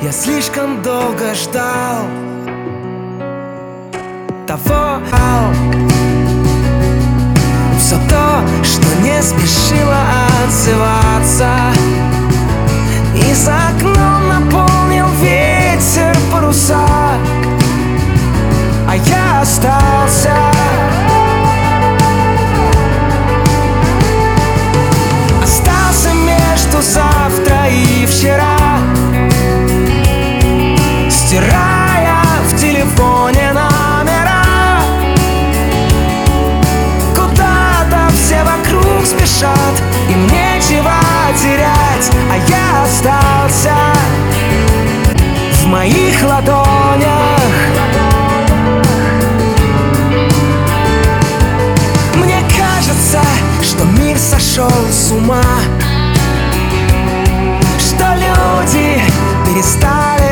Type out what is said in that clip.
Я слишком долго ждал того, все то, что не спешило отзываться. И за окном наполнил ветер паруса, а я остался. Остался между завтра и вчера, стирая в телефоне номера. Куда-то все вокруг спешат, им нечего терять, а я остался в моих ладонях. Мне кажется, что мир сошел с ума, что люди перестали